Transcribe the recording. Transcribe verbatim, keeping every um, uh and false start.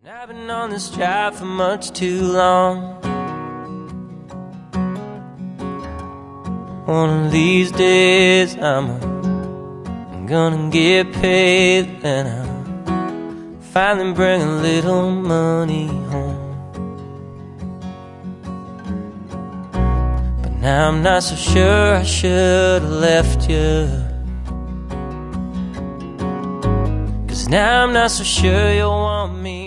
I've been on this job for much too long. One of these days I'm, I'm gonna get paid, and I'll finally bring a little money home. But now I'm not so sure I should have left you, 'cause now I'm not so sure you'll want me.